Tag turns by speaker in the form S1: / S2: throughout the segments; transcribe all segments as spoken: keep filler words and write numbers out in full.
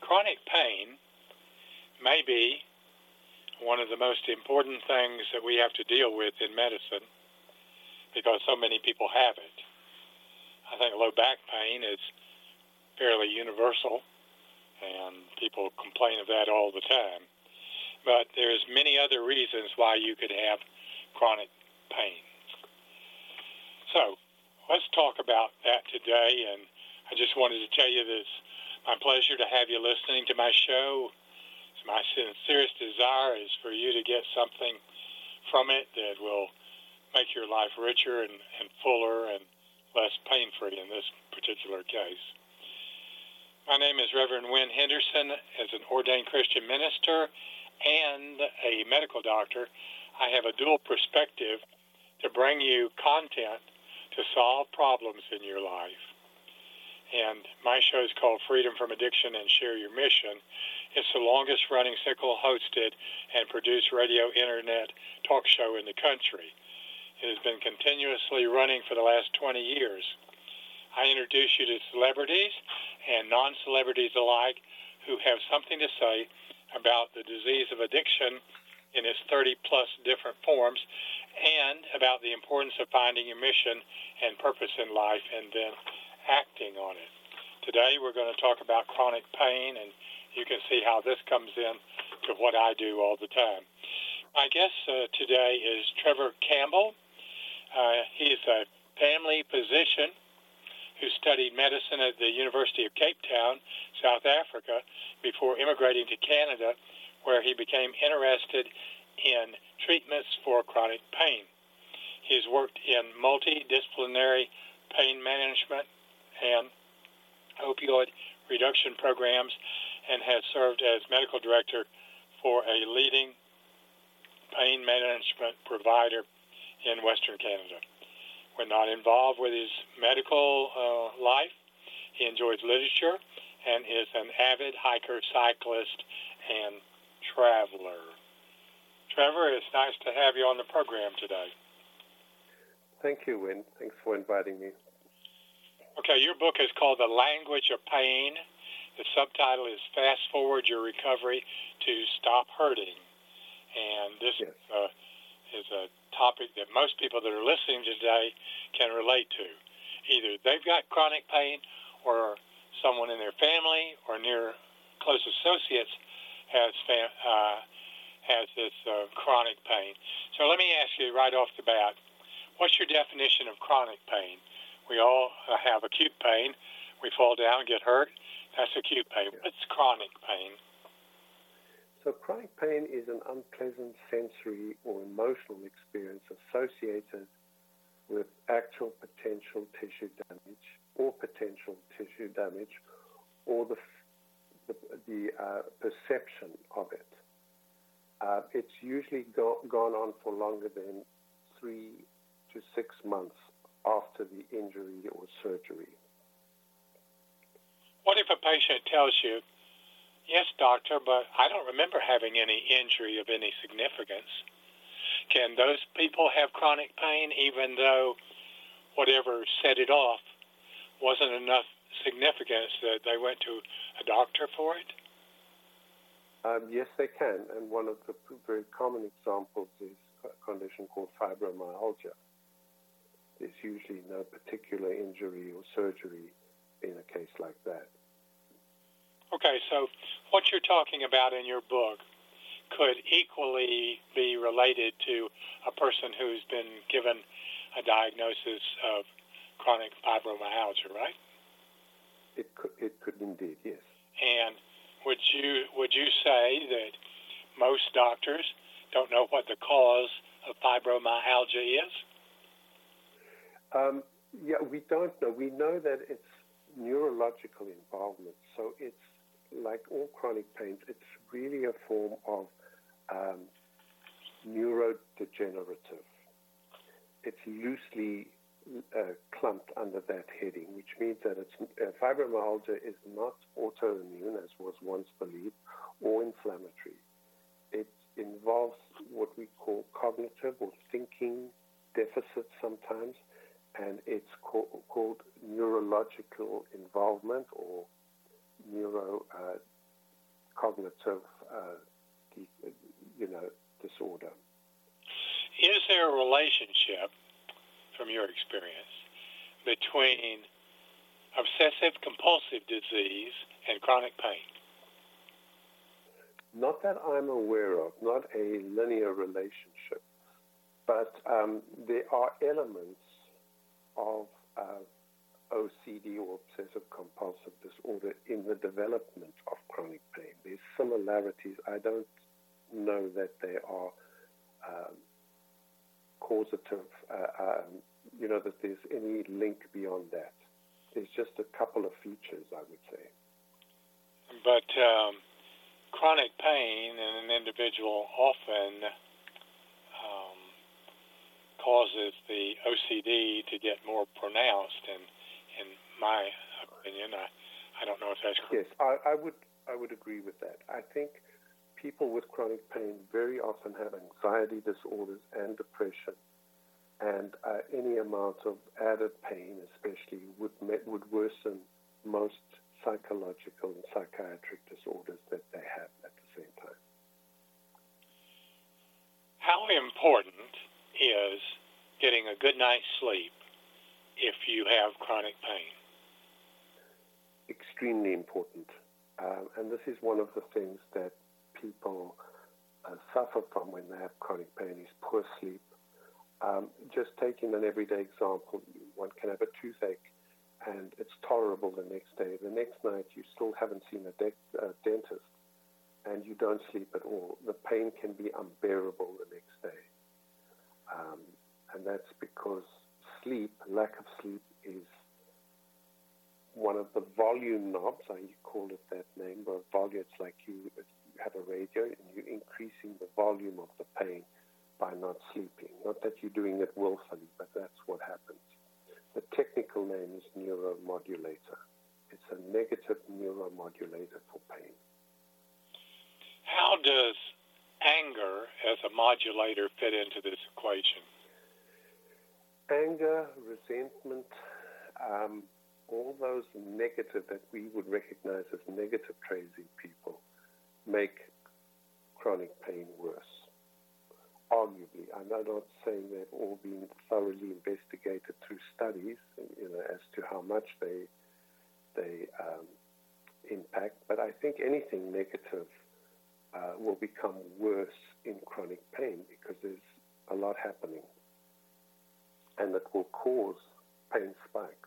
S1: Chronic pain may be one of the most important things that we have to deal with in medicine because so many people have it. I think low back pain is fairly universal, and people complain of that all the time. But there's many other reasons why you could have chronic pain. So let's talk about that today, and I just wanted to tell you that it's my pleasure to have you listening to my show. My sincerest desire is for you to get something from it that will make your life richer and, and fuller and less pain-free in this particular case. My name is Reverend Wynn Henderson. As an ordained Christian minister and a medical doctor, I have a dual perspective to bring you content to solve problems in your life. And my show is called Freedom from Addiction and Share Your Mission. It's the longest running single-hosted and produced radio internet talk show in the country. It has been continuously running for the last twenty years. I introduce you to celebrities and non-celebrities alike who have something to say about the disease of addiction in its thirty-plus different forms and about the importance of finding your mission and purpose in life and then acting on it. Today we're going to talk about chronic pain, and you can see how this comes in to what I do all the time. My guest uh, today is Trevor Campbell. Uh, he is a family physician who studied medicine at the University of Cape Town, South Africa, before immigrating to Canada, where he became interested in treatments for chronic pain. He's worked in multidisciplinary pain management and opioid reduction programs and has served as medical director for a leading pain management provider in Western Canada. When not involved with his medical uh, life, he enjoys literature and is an avid hiker, cyclist, and traveler. Trevor, it's nice to have you on the program today.
S2: Thank you, Wynn. Thanks for inviting me.
S1: Okay, your book is called The Language of Pain. The subtitle is Fast Forward Your Recovery to Stop Hurting. And this
S2: yes.
S1: uh, is a topic that most people that are listening today can relate to. Either they've got chronic pain or someone in their family or near close associates has fam- uh, has this uh, chronic pain. So let me ask you right off the bat, what's your definition of chronic pain? We all uh, have acute pain. We fall down, get hurt. That's acute pain.
S2: Yeah.
S1: What's chronic pain?
S2: So chronic pain is an unpleasant sensory or emotional experience associated with actual potential tissue damage or potential tissue damage or the, the, the uh, perception of it. Uh, it's usually go, gone on for longer than three to six months after the injury or surgery.
S1: What if a patient tells you, yes, doctor, but I don't remember having any injury of any significance? Can those people have chronic pain even though whatever set it off wasn't enough significance that they went to a doctor for it?
S2: Um, yes, they can. And one of the very common examples is a condition called fibromyalgia. There's usually no particular injury or surgery in a case like that.
S1: Okay, so what you're talking about in your book could equally be related to a person who's been given a diagnosis of chronic fibromyalgia, right?
S2: It could, it could indeed, yes.
S1: And would you would you say that most doctors don't know what the cause of fibromyalgia is?
S2: Um, yeah, we don't know. We know that it's neurological involvement. So it's like all chronic pains, it's really a form of um, neurodegenerative. It's loosely uh, clumped under that heading, which means that it's, uh, fibromyalgia is not autoimmune, as was once believed, or inflammatory. It involves what we call cognitive or thinking deficits sometimes, and it's co- called neurological involvement or neuro uh, cognitive, uh, de- you know, disorder.
S1: Is there a relationship, from your experience, between obsessive compulsive disease and chronic pain?
S2: Not that I'm aware of, not a linear relationship, but um, there are elements of uh, O C D or obsessive compulsive disorder in the development of chronic pain. There's similarities. I don't know that they are um, causative, uh, um, you know, that there's any link beyond that. There's just a couple of features, I would say.
S1: But um, chronic pain in an individual often um, causes the O C D to get more pronounced, and in my opinion, I, I don't know if that's correct.
S2: Yes, I, I would I would agree with that. I think people with chronic pain very often have anxiety disorders and depression, and uh, any amount of added pain, especially, would would worsen most psychological and psychiatric disorders that they have at the same time.
S1: How important is getting a good night's sleep if you have chronic pain?
S2: Extremely important. Um, and this is one of the things that people uh, suffer from when they have chronic pain is poor sleep. Um, just taking an everyday example, one can have a toothache and it's tolerable the next day. The next night you still haven't seen a de- uh, dentist and you don't sleep at all. The pain can be unbearable the next day. Um, and that's because sleep, lack of sleep, is one of the volume knobs. I call it that name, but volume, it's like you have a radio and you're increasing the volume of the pain by not sleeping. Not that you're doing it willfully, but that's what happens. The technical name is neuromodulator. It's a negative neuromodulator for pain.
S1: How does anger as a modulator fit into this equation?
S2: Anger, resentment, um, all those negative that we would recognize as negative traits in people make chronic pain worse. Arguably, I'm not saying they've all been thoroughly investigated through studies, you know, as to how much they they um, impact, but I think anything negative uh, will become worse in chronic pain because there's a lot happening, and it will cause pain spikes.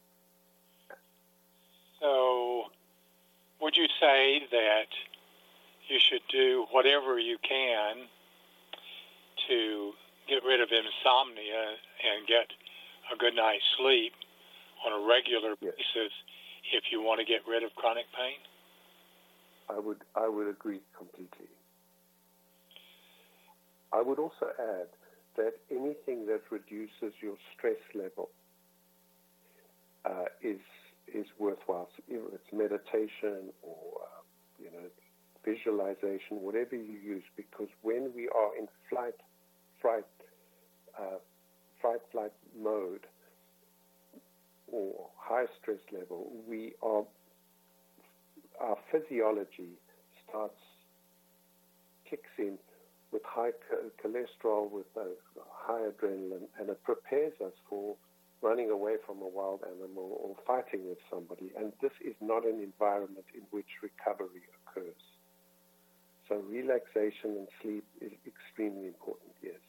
S1: So, would you say that you should do whatever you can to get rid of insomnia and get a good night's sleep on a regular
S2: Yes.
S1: basis if you want to get rid of chronic pain?
S2: I would I would agree completely. I would also add that anything that reduces your stress level uh, is is worthwhile. It's meditation or uh, you know visualization, whatever you use, because when we are in flight, fright, uh, fight flight mode or high stress level, we are our physiology starts kicks in with high cholesterol, with uh, high adrenaline, and it prepares us for running away from a wild animal or fighting with somebody. And this is not an environment in which recovery occurs. So relaxation and sleep is extremely important, yes.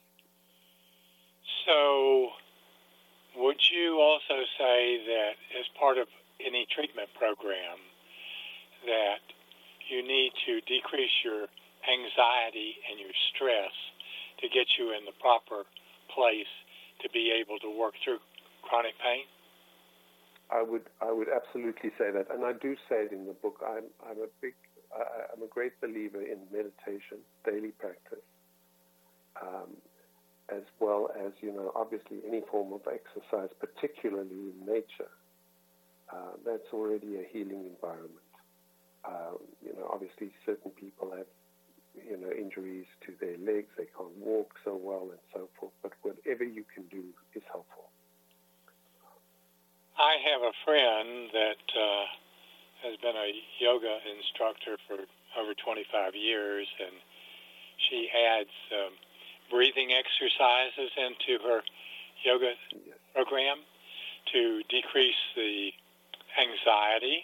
S1: So would you also say that as part of any treatment program that you need to decrease your anxiety and your stress to get you in the proper place to be able to work through chronic pain?
S2: I would I would absolutely say that, and I do say it in the book. I'm I'm a big I, I'm a great believer in meditation, daily practice, um, as well as you know obviously any form of exercise, particularly in nature. Uh, that's already a healing environment. Uh, you know, obviously certain people have you know injuries to their legs; they can't walk so well and so forth. But whatever you can do is helpful.
S1: I have a friend that uh, has been a yoga instructor for over twenty-five years, and she adds um, breathing exercises into her yoga
S2: Yes.
S1: program to decrease the anxiety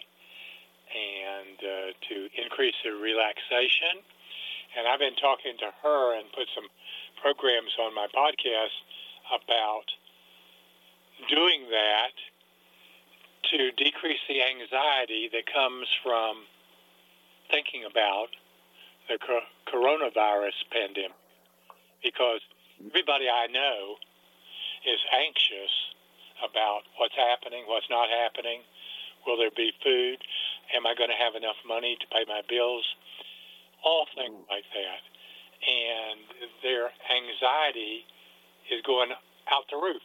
S1: and uh, to increase the relaxation. And I've been talking to her and put some programs on my podcast about doing that to decrease the anxiety that comes from thinking about the co- coronavirus pandemic. Because everybody I know is anxious about what's happening, what's not happening. Will there be food? Am I going to have enough money to pay my bills? All things like that. And their anxiety is going out the roof.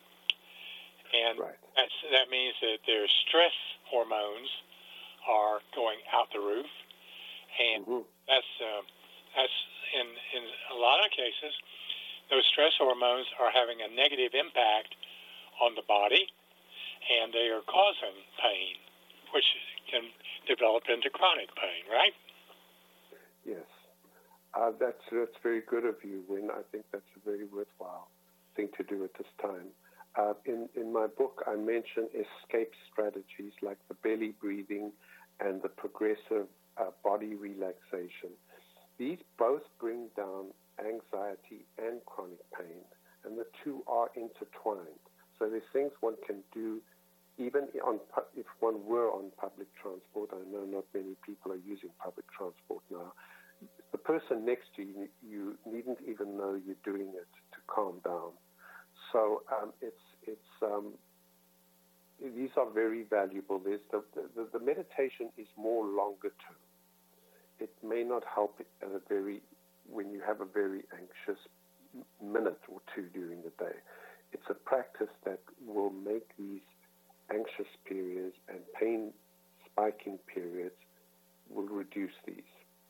S1: And
S2: Right.
S1: that's, that means that their stress hormones are going out the roof. And
S2: Mm-hmm.
S1: that's, uh, that's in, in a lot of cases, those stress hormones are having a negative impact on the body, and they are causing pain, which can develop into chronic pain, right?
S2: Yes. Uh, that's, that's very good of you, Win. I think that's a very worthwhile thing to do at this time. Uh, in, in my book, I mention escape strategies like the belly breathing and the progressive uh, body relaxation. These both bring down anxiety and chronic pain, and the two are intertwined. So there's things one can do even on if one were on public transport. I know not many people are using public transport now. The person next to you, you needn't even know you're doing it to calm down. So um, it's it's um, these are very valuable. There's the, the the meditation is more longer term. It may not help at a very when you have a very anxious minute or two during the day. It's a practice that will make these anxious periods and pain spiking periods will reduce these.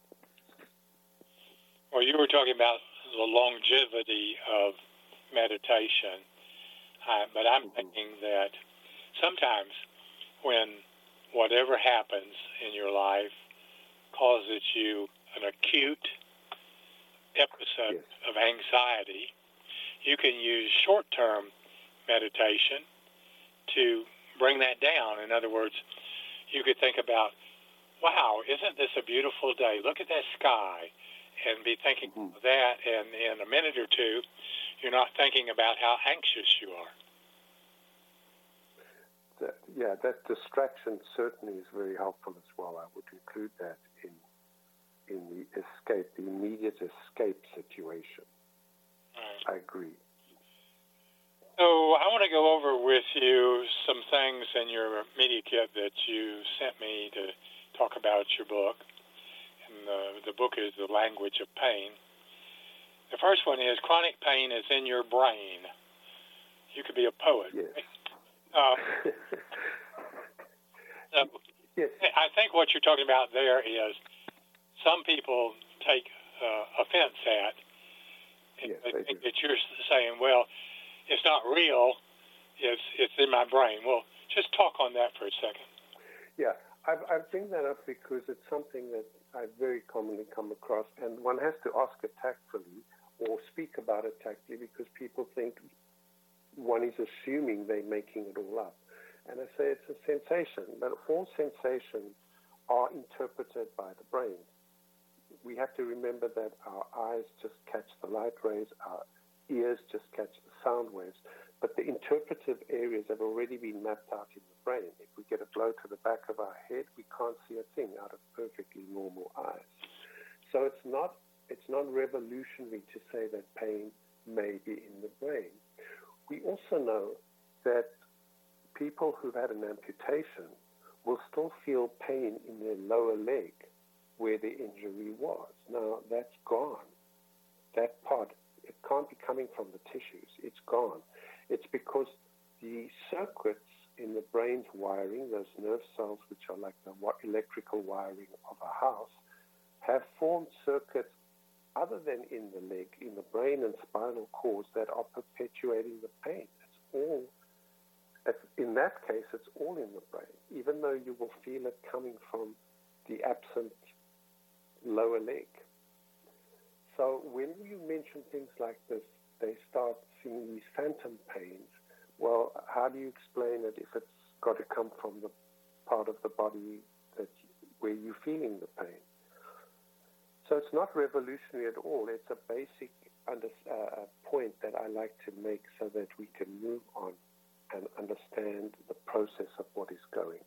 S1: Well, you were talking about the longevity of meditation, uh, but I'm mm-hmm. thinking that sometimes when whatever happens in your life causes you an acute episode
S2: yes.
S1: of anxiety, you can use short-term meditation to bring that down. In other words, you could think about, wow, isn't this a beautiful day? Look at that sky. And be thinking mm-hmm. of that, and in a minute or two, you're not thinking about how anxious you are.
S2: That, yeah, that distraction certainly is very helpful as well. I would include that in in the escape, the immediate escape situation. Right. I agree.
S1: So I want to go over with you some things in your media kit that you sent me to talk about your book. And the, the book is The Language of Pain. The first one is chronic pain is in your brain. You could be a poet.
S2: Yes.
S1: Right? Uh, so
S2: yes.
S1: I think what you're talking about there is some people take uh, offense at.
S2: Yes,
S1: they
S2: they
S1: think
S2: do.
S1: that you're saying, well, it's not real. It's it's in my brain. Well, just talk on that for a second.
S2: Yeah, I, I bring that up because it's something that I very commonly come across, and one has to ask it tactfully or speak about it tactfully because people think one is assuming they're making it all up. And I say it's a sensation, but all sensations are interpreted by the brain. We have to remember that our eyes just catch the light rays, our ears just catch the sound waves, but the interpretive areas have already been mapped out in the brain. If we get a blow to the back of our head, we can't see a thing out of perfectly normal eyes. So it's not it's not revolutionary to say that pain may be in the brain. We also know that people who've had an amputation will still feel pain in their lower leg where the injury was. Now, that's gone. That part, it can't be coming from the tissues. It's gone. It's because the circuits in the brain's wiring, those nerve cells which are like the electrical wiring of a house, have formed circuits other than in the leg, in the brain and spinal cords that are perpetuating the pain. It's all In that case, it's all in the brain, even though you will feel it coming from the absent lower leg. So when you mention things like this, they start seeing these phantom pains. Well, how do you explain it if it's got to come from the part of the body that where you're feeling the pain? So it's not revolutionary at all. It's a basic under, uh, point that I like to make so that we can move on and understand the process of what is going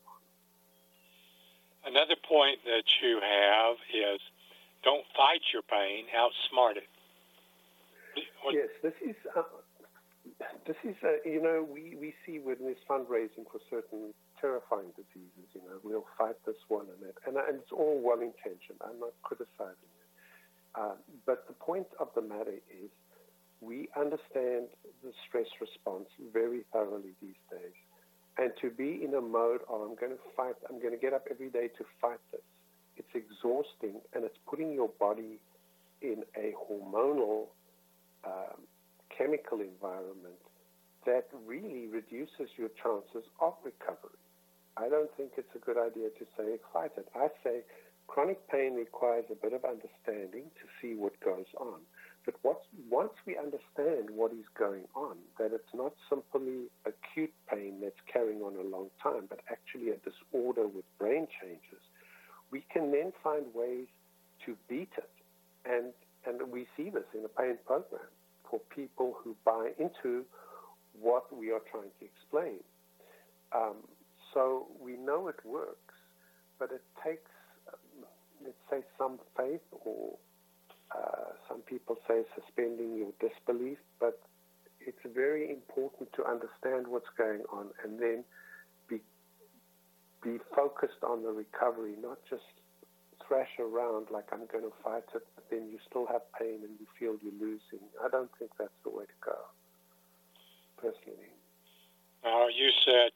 S2: on.
S1: Another point that you have is don't fight your pain, outsmart it. What?
S2: Yes, this is, uh, this is uh, you know, we, we see when there's fundraising for certain terrifying diseases, you know, we'll fight this one and that. And, and it's all well-intentioned. I'm not criticizing it. Uh, but the point of the matter is we understand the stress response very thoroughly these days. And to be in a mode of I'm going to fight, I'm going to get up every day to fight this, it's exhausting, and it's putting your body in a hormonal um, chemical environment that really reduces your chances of recovery. I don't think it's a good idea to say fight it. I say chronic pain requires a bit of understanding to see what goes on. But what's, once we understand what is going on, that it's not simply acute pain that's carrying on a long time, but actually a disorder with brain changes, we can then find ways to beat it. And, and we see this in the pain program for people who buy into what we are trying to explain. Um, so we know it works, but it takes, um, let's say, some faith, or uh, some people say suspending your disbelief, but it's very important to understand what's going on and then be, be focused on the recovery, not just thrash around like I'm going to fight it, but then you still have pain and you feel you're losing. I don't think that's the way to go, personally.
S1: Now, you said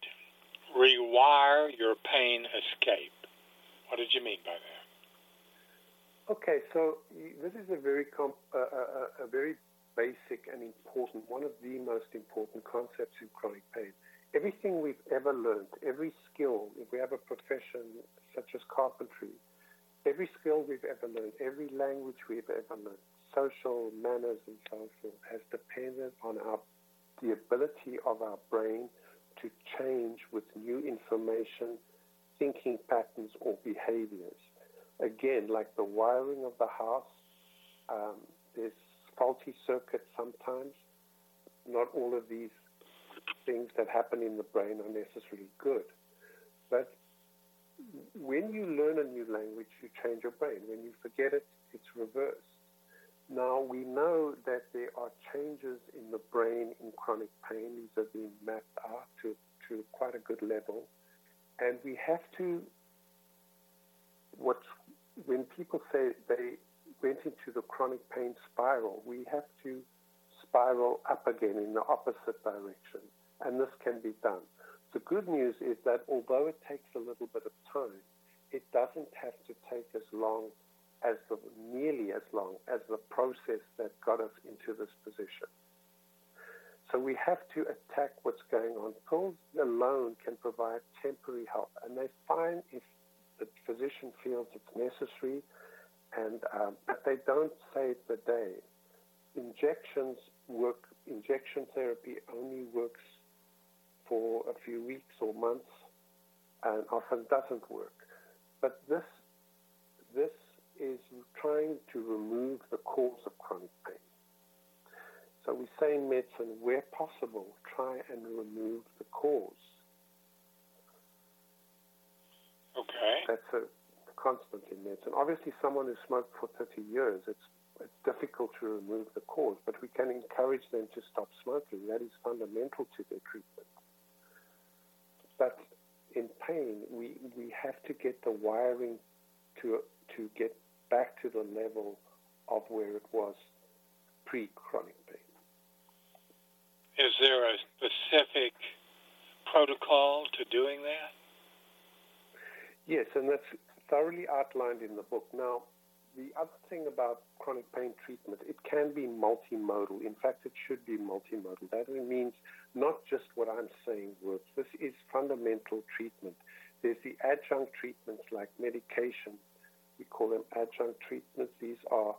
S1: rewire your pain escape. What did you mean by that?
S2: Okay, so this is a very comp, uh, a, a very basic and important, one of the most important concepts in chronic pain. Everything we've ever learned, every skill, if we have a profession such as carpentry, every skill we've ever learned, every language we've ever learned, social manners and so forth, has depended on our the ability of our brain to change with new information, thinking patterns, or behaviors. Again, like the wiring of the house, um, there's faulty circuits sometimes. Not all of these things that happen in the brain are necessarily good. But when you learn a new language, you change your brain. When you forget it, it's reversed. Now, we know that there are changes in the brain in chronic pain. These are being mapped out to, to quite a good level. And we have to, what, when people say they went into the chronic pain spiral, we have to spiral up again in the opposite direction. And this can be done. The good news is that although it takes a little bit of time, it doesn't have to take as long as the, nearly as long as the process that got us into this position. So we have to attack what's going on. Pills alone can provide temporary help, and they find if the physician feels it's necessary, and um, but they don't save the day. Injections work. Injection therapy only works for a few weeks or months, and often doesn't work. But this, this is trying to remove the cause of chronic pain. So we say in medicine, where possible, try and remove the cause.
S1: Okay.
S2: That's a constant in medicine. Obviously, someone who smoked for thirty years, it's it's difficult to remove the cause, but we can encourage them to stop smoking. That is fundamental to their treatment. But in pain, we, we have to get the wiring to to get back to the level of where it was pre-chronic pain.
S1: Is there a specific protocol to doing that?
S2: Yes, and that's thoroughly outlined in the book. Now, the other thing about chronic pain treatment, it can be multimodal. In fact, it should be multimodal. That means not just what I'm saying works. This is fundamental treatment. There's the adjunct treatments like medication. We call them adjunct treatments. These are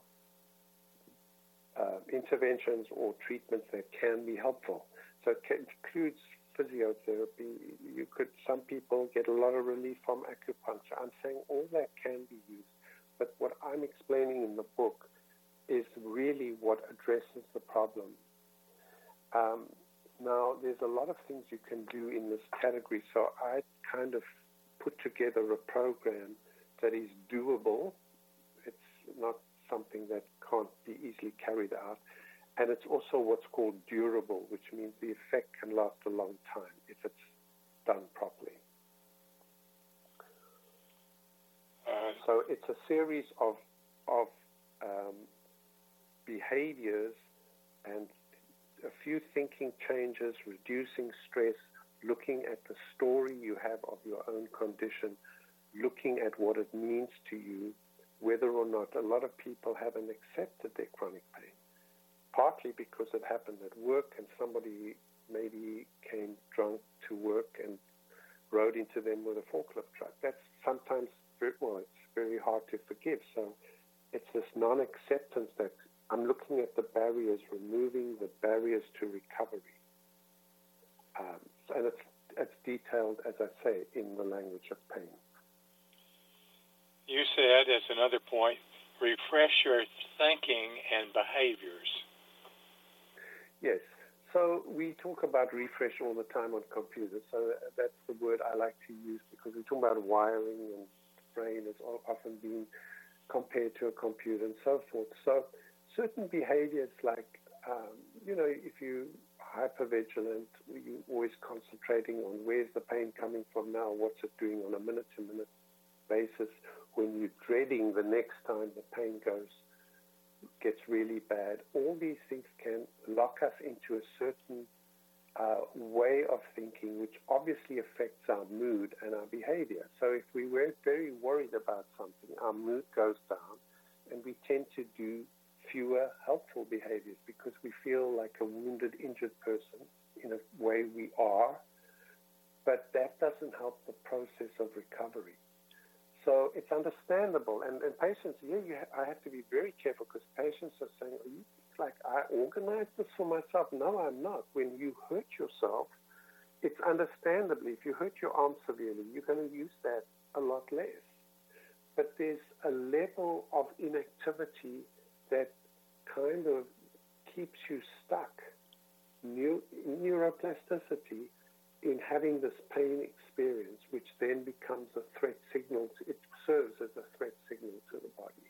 S2: uh, interventions or treatments that can be helpful. So it includes physiotherapy. You could, some people get a lot of relief from acupuncture. I'm saying all that can be used. But what I'm explaining in the book is really what addresses the problem. Um, now, there's a lot of things you can do in this category. So I kind of put together a program that is doable. It's not something that can't be easily carried out. And it's also what's called durable, which means the effect can last a long time if it's done properly. Uh, so it's a series of, of um, behaviors and a few thinking changes, reducing stress, looking at the story you have of your own condition, looking at what it means to you, whether or not a lot of people haven't accepted their chronic pain. Partly because it happened at work and somebody maybe came drunk to work and rode into them with a forklift truck. That's sometimes, very, well, it's very hard to forgive. So it's this non-acceptance that I'm looking at the barriers, removing the barriers to recovery. Um, and it's, it's detailed, as I say, in the language of pain.
S1: You said, as another point, refresh your thinking and behaviors.
S2: Yes. So we talk about refresh all the time on computers. So that's the word I like to use because we talk about wiring and brain is often being compared to a computer and so forth. So certain behaviors like, um, you know, if you hypervigilant, you're always concentrating on where's the pain coming from now, what's it doing on a minute-to-minute basis. When you're dreading the next time the pain goes, gets really bad, all these things can lock us into a certain uh, way of thinking, which obviously affects our mood and our behavior. So if we were very worried about something, our mood goes down, and we tend to do fewer helpful behaviors because we feel like a wounded, injured person in a way we are, but that doesn't help the process of recovery. So it's understandable, and, and patients, yeah, you ha- I have to be very careful because patients are saying, are you like, I organized this for myself? No, I'm not. When you hurt yourself, it's understandably, if you hurt your arm severely, you're going to use that a lot less. But there's a level of inactivity that kind of keeps you stuck. Neu- neuroplasticity in having this pain experience, which then becomes a threat signal, to, it serves as a threat signal to the body.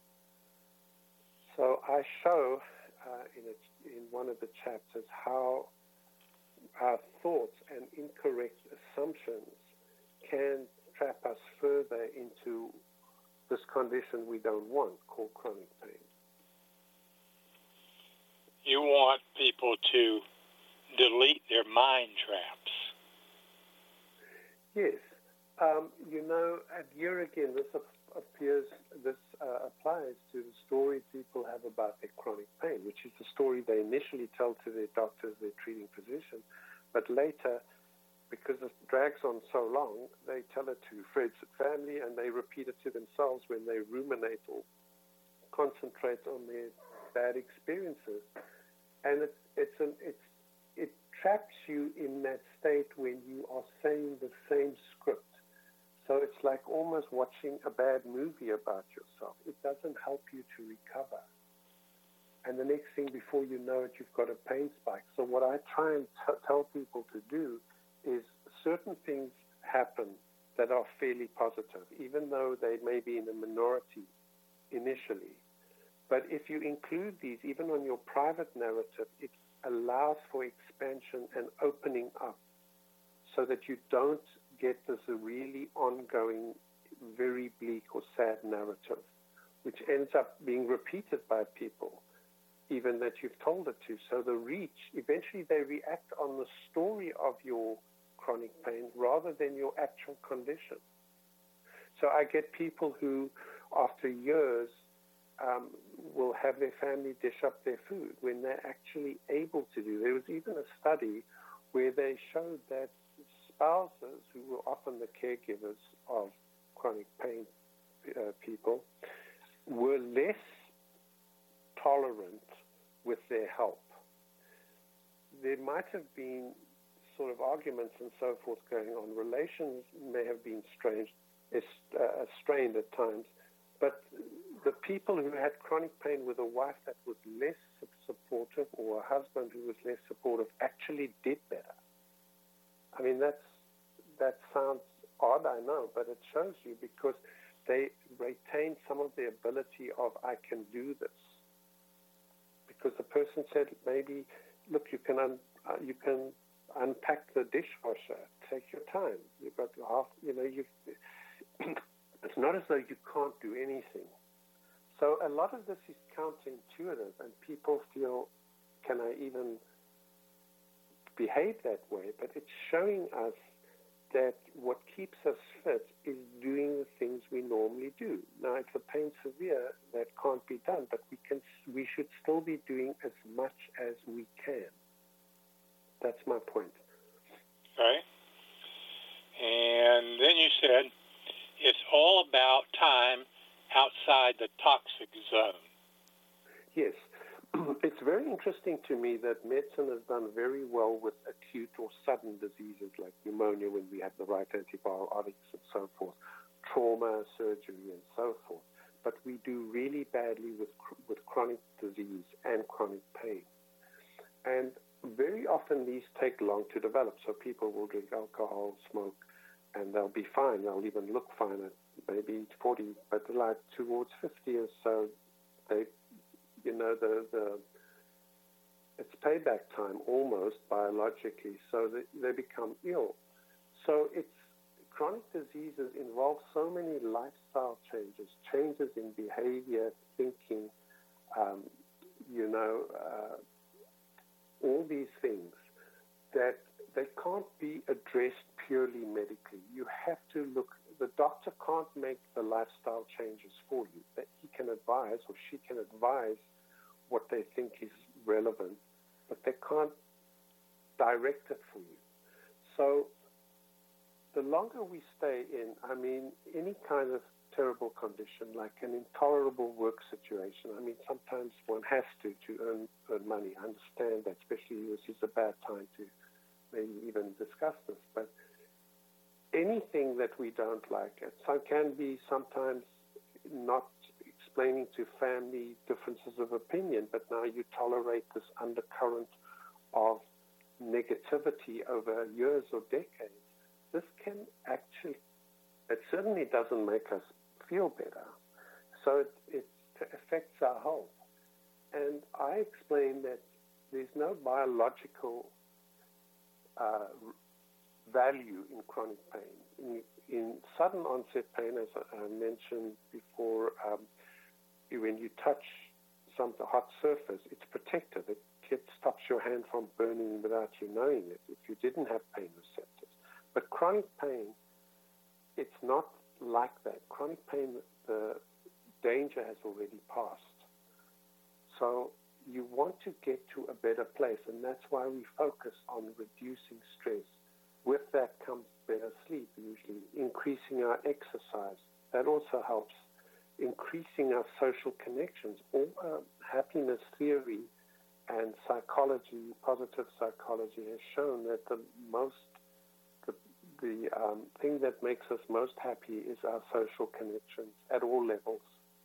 S2: So I show uh, in, a, in one of the chapters how our thoughts and incorrect assumptions can trap us further into this condition we don't want, called chronic pain.
S1: You want people to delete their mind traps.
S2: Yes. Um, you know, and here again, this appears, this uh, applies to the story people have about their chronic pain, which is the story they initially tell to their doctors, their treating physician, but later, because it drags on so long, they tell it to friends and family, and they repeat it to themselves when they ruminate or concentrate on their bad experiences. And it's, it's an, it's, it traps you in that state when you are saying the same script. So it's like almost watching a bad movie about yourself. It doesn't help you to recover. And the next thing, before you know it, you've got a pain spike. So what I try and t- tell people to do is certain things happen that are fairly positive, even though they may be in a minority initially. But if you include these, even on your private narrative, it allows for expansion and opening up so that you don't get this really ongoing, very bleak or sad narrative, which ends up being repeated by people, even that you've told it to. So the reach, eventually they react on the story of your chronic pain rather than your actual condition. So I get people who, after years, um, will have their family dish up their food when they're actually able to do. There was even a study where they showed that spouses, who were often the caregivers of chronic pain uh, people, were less tolerant with their help. There might have been sort of arguments and so forth going on. Relations may have been strange, uh, strained at times, but the people who had chronic pain with a wife that was less supportive or a husband who was less supportive actually did better. I mean, that's, that sounds odd, I know, but it shows you because they retained some of the ability of, I can do this. Because the person said, maybe, look, you can un, uh, you can unpack the dishwasher. Take your time. You've got half, you know, you've, it's not as though you can't do anything. So a lot of this is counterintuitive, and people feel, can I even behave that way? But it's showing us that what keeps us fit is doing the things we normally do. Now, if the pain's severe, that can't be done, but we can. We should still be doing as much as we can. That's my point.
S1: Okay. And then you said it's all about time outside the toxic zone.
S2: Yes. It's very interesting to me that medicine has done very well with acute or sudden diseases like pneumonia when we have the right antibiotics and so forth, trauma, surgery, and so forth. But we do really badly with with chronic disease and chronic pain. And very often these take long to develop. So people will drink alcohol, smoke, and they'll be fine. They'll even look fine at maybe forty, but like towards fifty or so, they You know, the, the it's payback time almost biologically, so that they become ill. So it's chronic diseases involve so many lifestyle changes, changes in behavior, thinking, um, you know, uh, all these things that they can't be addressed purely medically. You have to look. The doctor can't make the lifestyle changes for you. That he can advise or she can advise what they think is relevant, but they can't direct it for you. So the longer we stay in, I mean, any kind of terrible condition, like an intolerable work situation, I mean, sometimes one has to to earn, earn money. I understand that, especially this is a bad time to maybe even discuss this, but anything that we don't like, it can be sometimes not explaining to family differences of opinion, but now you tolerate this undercurrent of negativity over years or decades. This can actually, it certainly doesn't make us feel better. So it, it affects our health. And I explain that there's no biological uh, value in chronic pain. In, in sudden onset pain, as I mentioned before, um, when you touch some hot surface, it's protective. It, it stops your hand from burning without you knowing it if you didn't have pain receptors. But chronic pain, it's not like that. Chronic pain, the danger has already passed. So you want to get to a better place, and that's why we focus on reducing stress. With that comes better sleep, usually, increasing our exercise. That also helps. Increasing our social connections. All uh, happiness theory and psychology, positive psychology, has shown that the most, the, the um, thing that makes us most happy is our social connections at all levels.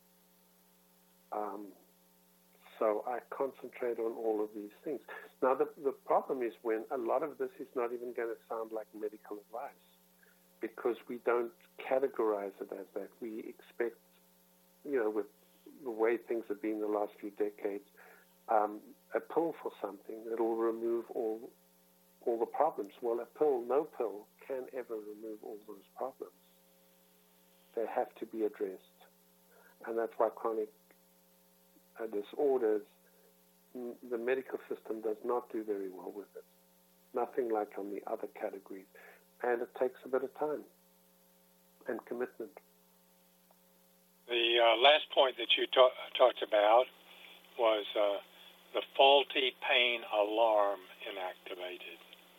S2: Um, so I concentrate on all of these things. Now, the, the problem is when a lot of this is not even going to sound like medical advice, because we don't categorize it as that. We expect, you know, with the way things have been the last few decades, um, a pill for something that will remove all all the problems. Well, a pill, no pill, can ever remove all those problems. They have to be addressed. And that's why chronic uh, disorders, m- the medical system does not do very well with it. Nothing like on the other categories. And it takes a bit of time and commitment.
S1: The uh, last point that you ta- talked about was uh, the faulty pain alarm inactivated.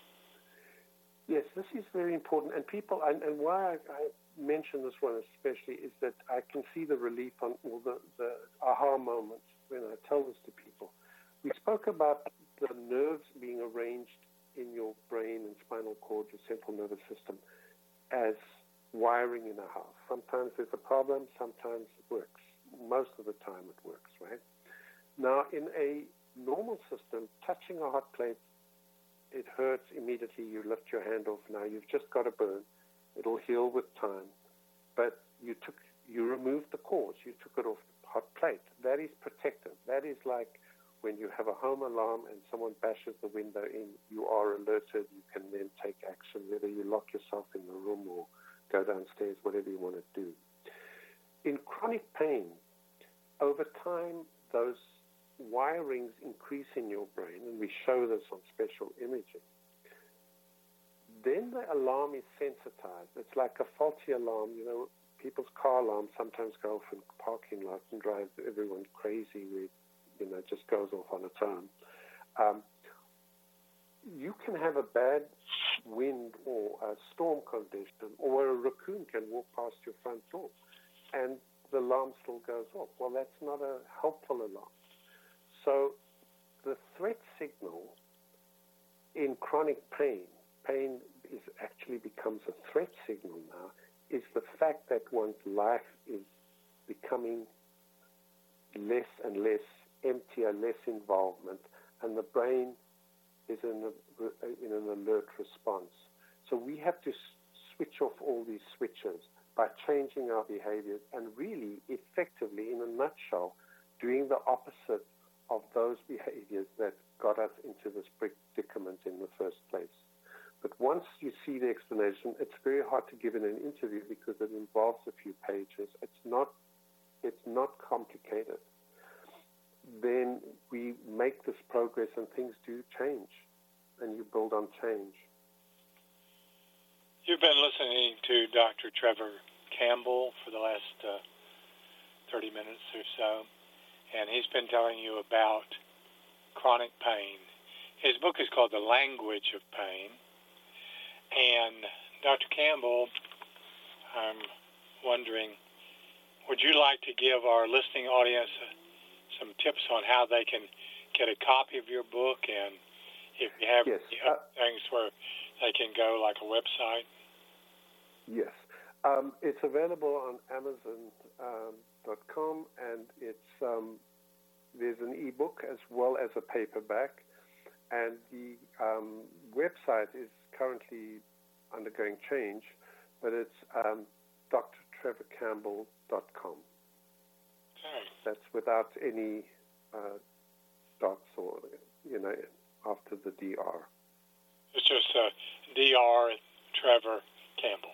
S2: Yes, this is very important. And people, and, and why I, I mention this one especially is that I can see the relief on all the, the aha moments when I tell this to people. We spoke about the nerves being arranged in your brain and spinal cord, your central nervous system, as wiring in a house. Sometimes there's a problem, sometimes it works. Most of the time it works, right? Now, in a normal system, touching a hot plate, it hurts immediately. You lift your hand off. Now you've just got a burn. It'll heal with time. But you took, you removed the cause. You took it off the hot plate. That is protective. That is like when you have a home alarm and someone bashes the window in, you are alerted. You can then take action, whether you lock yourself in the room or go downstairs, whatever you want to do. In chronic pain, over time, those wirings increase in your brain, and we show this on special imaging. Then the alarm is sensitized. It's like a faulty alarm. You know, people's car alarms sometimes go off in parking lots and drive everyone crazy with, you know, it just goes off on its own. Um, you can have a bad wind or a storm condition, or a raccoon can walk past your front door, and the alarm still goes off. Well, that's not a helpful alarm. So the threat signal in chronic pain, pain is actually becomes a threat signal now, is the fact that one's life is becoming less and less emptier, less involvement, and the brain is in, a, in an alert response. So we have to switch off all these switches by changing our behaviors and really effectively, in a nutshell, doing the opposite of those behaviors that got us into this predicament in the first place. But once you see the explanation, it's very hard to give in an interview because it involves a few pages. It's not, it's not complicated. Then we make this progress and things do change, and you build on change.
S1: You've been listening to Doctor Trevor Campbell for the last uh, thirty minutes or so, and he's been telling you about chronic pain. His book is called The Language of Pain. And Doctor Campbell, I'm wondering, would you like to give our listening audience some tips on how they can get a copy of your book, and if you have
S2: yes.
S1: any
S2: uh,
S1: things where they can go, like a website?
S2: Yes. Um, it's available on Amazon dot com, um, and it's um, there's an ebook as well as a paperback, and the um, website is currently undergoing change, but it's um, d r trevor campbell dot com.
S1: Okay.
S2: That's without any uh, dots or, you know, after the D R.
S1: It's just uh, D R Trevor Campbell.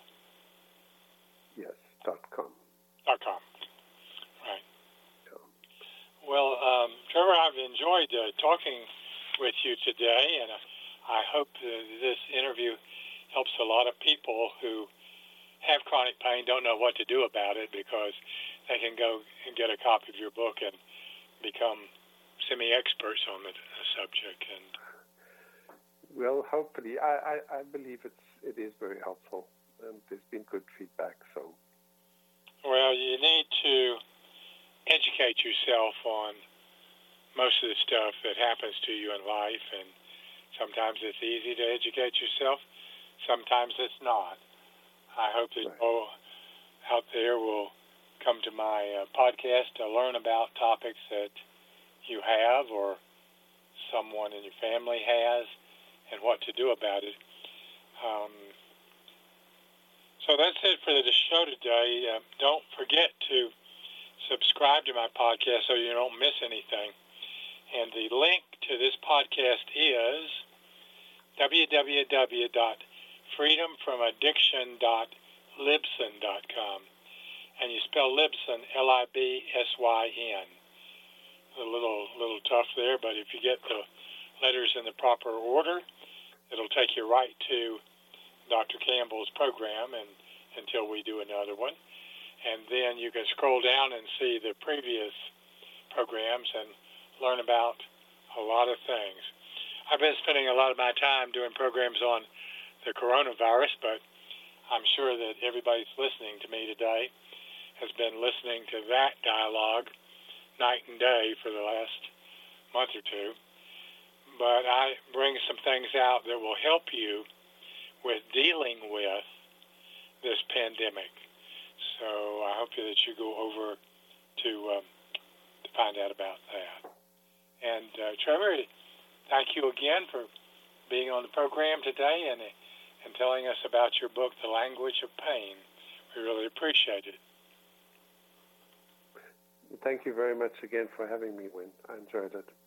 S2: Yes, dot com.
S1: Dot com. Right. Yeah. Well, um, Trevor, I've enjoyed uh, talking with you today, and I hope uh, this interview helps a lot of people who have chronic pain, don't know what to do about it, because they can go and get a copy of your book and become semi-experts on the subject. And
S2: well, hopefully, I, I, I believe it's it is very helpful, and there's been good feedback. So,
S1: well, you need to educate yourself on most of the stuff that happens to you in life, and sometimes it's easy to educate yourself, sometimes it's not. I hope that
S2: right.
S1: all out there will come to my uh, podcast to learn about topics that you have or someone in your family has, and what to do about it. Um, so that's it for the show today. Uh, don't forget to subscribe to my podcast so you don't miss anything. And the link to this podcast is w w w dot freedom from addiction dot libsyn dot com. And you spell Libsyn, L I B S Y N. A little little tough there, but if you get the letters in the proper order, it'll take you right to Doctor Campbell's program and until we do another one. and then you can scroll down and see the previous programs and learn about a lot of things. I've been spending a lot of my time doing programs on the coronavirus, but I'm sure that everybody's listening to me today has been listening to that dialogue night and day for the last month or two. But I bring some things out that will help you with dealing with this pandemic. So I hope that you go over to um, to find out about that. And uh, Trevor, thank you again for being on the program today and and telling us about your book, The Language of Pain. We really appreciate it.
S2: Thank you very much again for having me, Win. I enjoyed it.